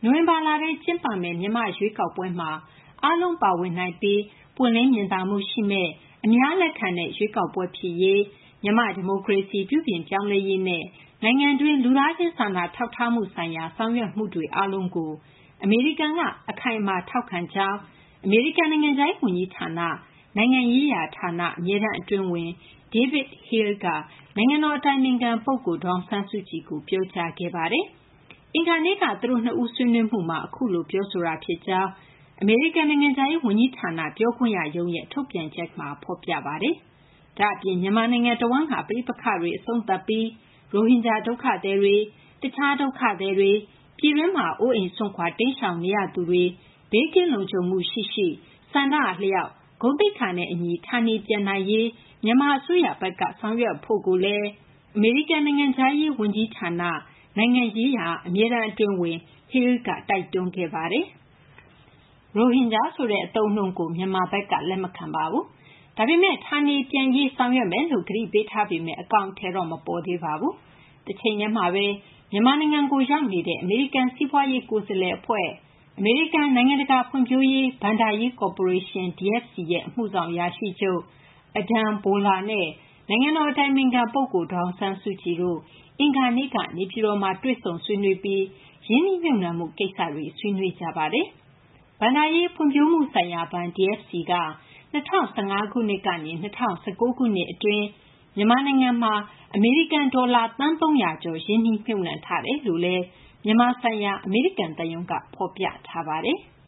နိုဝင်ဘာလထဲကျင်းပမယ့်မြန်မာ့ရွေးကောက်ပွဲမှာအားလုံးပါဝင်နိုင်ပြီးပွင့်လင်းမြင်သာမှုရှိမယ့်အများလက်ခံတဲ့ရွေးကောက်ပွဲဖြစ်ရေးမြန်မာ့ဒီမိုကရေစီပြုပြင်ပြောင်းလဲရေးနဲ့နိုင်ငံတွင်းလူသားချင်းစာနာထောက်ထားမှုဆိုင်ရာဆောင်ရွက်မှုတွေအားလုံးကိုအမေရိကန်ကအခိုင်အမာထောက်ခံကြောင်းအမေရိကန်နိုင်ငံခြားရေးဝန်ကြီးဌာနနိုင်ငံရေးရာဌာနအမြဲတမ်းအတွင်းဝန် David Hale ကနိုင်ငံတော်အတိုင်ပင်ခံပုဂ္ဂိုလ်ဒေါ်အောင်ဆန်းစုကြည်ကိုပြောကြားခဲ့ပါတယ်။အင်္ဂါနေ့ကသူတို့နှစ်ဦးဆွေးနွေးမှုမှာအခုလိုပြောဆိုတာဖြစ်ကြောင်းအမေရိကန်နိုင်ငံခြားရေးဝန်ကြီးဌာနပြောခွင့်ရရုံးရဲ့ထုတ်ပြန်ချက်မှာဖော်ပြပါတယ်။ဒါ့အပြင်မြန်မာနိုင်ငံတဝန်းကပဋိပက္ခတွေအဆုံးသတ်ပြီးရိုဟင်ဂျာဒုက္ခသည်တွေတခြားဒုက္ခသည်တွေပြည်တွင်းမှာအိုးအိမ်စွန့်ခွာတိမ်းရှောင်နေရသူတွေဘေးကင်းလုံခြုံမှုရှိဆန္ဒအလျောက်ဂုဏ်သိက္ခာနဲ့အညီဌာနေပြန်နိုင်ရေးမြန်မာအစိုးရဘက်ကဆောင်ရွက်ဖို့ကိုလည်းအမေရိကန်နိုင်ငံခြားရေးဝန်ကြီးဌာနနိုင်ငံရေးရာအမြဲတမ်းအတွင်းဝန် Hale ကတိုက်တွန်းခဲ့ပါတယ်။ရိုဟင်ဂျာဆိုတဲ့အသုံးအနှုန်းကိုမြန်မာဘက်ကလက်မခံပါဘူး။ဒါပေမဲ့ဌာနေပြန်ရေးဆောင်ရွက်မယ်လို့ကတိပေးထားပေမဲ့အကောင်အထည်တော့မပေါ်သေးပါဘူး။တစ်ချိန်တည်းမှာပဲမြန်မာနိုင်ငံကိုရောက်နေတဲ့အမေရိကန်စီးပွားရေးကိုယ်စားလှယ်အဖွဲ့အမေရိကန်နိုင်ငံတကာဖွံ့ဖြိုးရေးဘဏ္ဍာရေးကော်ပိုရေးရှင်း DFC ရဲ့အမှုဆောင်အရာရှိချုပ် Adam Boehler နဲ့နိုင်ငံတော်အတိုင်ပင်ခံပုဂ္ဂိုလ်ဒေါ်အောင်ဆန်းစုကြည်တို့အင်္ဂါနေ့ကနေပြည်တော်မှာတွေ့ဆုံဆွေးနွေးပြီးရင်းနှီးမြှုပ်နှံမှုကိစ္စတွေဆွေးနွေးကြပါတယ်။ဘဏ္ဍာရေးဖွံ့ဖြိုးမှုဆိုင်ရာဘဏ် DFC က2015ခုနှစ်ကနေ2019ခုနှစ်အတွင်းမြန်မာနိုင်ငံမှာအမေရိကန်ဒေါ်လာသန်း300ကျော်ရင်းနှီးမြှုပ်နှံထားတယ်လို့လည်းမြန်မာဆိုင်ရာအမေရိကန်သံရုံးကဖော်ပြထားပါတယ်။